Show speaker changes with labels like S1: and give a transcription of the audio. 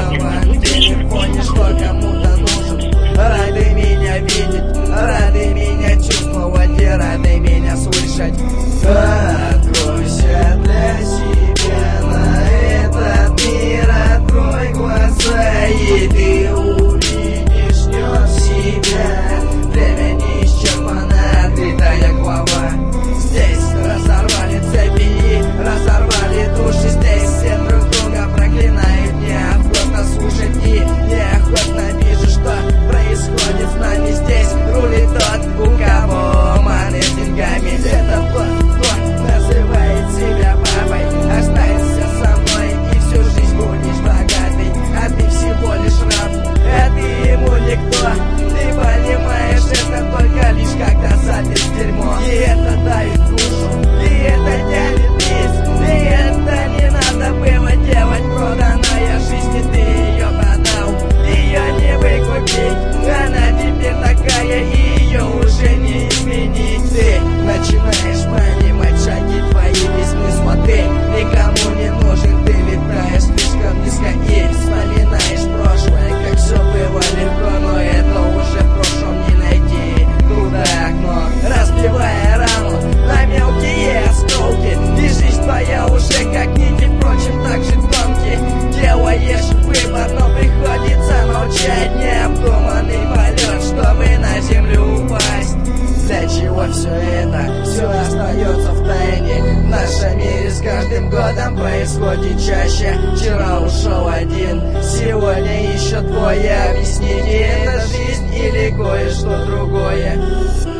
S1: в телефоне, что кому-то нужен. Рады меня видеть, рады меня чувствовать и рады меня слышать. Откройся для себя на этот мир, открой глаза, и ты увидишь в нем себя. Время не исчерпано, открытая глава. Здесь разорвали цепи и разорвали души. Здесь все друг друга проклинают, неохотно слушать и неохотно вижу, что происходит с нами здесь. Рулит тот, у кого маны с деньгами. Это тот, кто называет себя папой. Останься со мной и всю жизнь будешь богатый, а ты всего лишь раб, а ты ему никто. Ты понимаешь, это только лишь когда садишь в дерьмо. И это давит душу, и это тянет вниз. И это не надо было делать, проданная жизнь, и ты ее продал. Ее не выкупить, она теперь такая, и ее уже не изменить. Ты начинаешь понимать шаги твои без смысла. Ты никому не нужен, ты летаешь слишком низко и вспоминаешь прошлое, как все было легко, но это уже в прошлом не найти. Трудное окно, разбивая рану на мелкие осколки, и жизнь твоя уже как нити, впрочем, так же тонкие. Делаешь выбор, но приходится молчать. Необдуманный полет, чтобы на землю упасть. Для чего все это? Все остается в тайне. В нашем мире с каждым годом происходит чаще. Вчера ушел один, сегодня еще двое. Объясните, это жизнь или кое-что другое?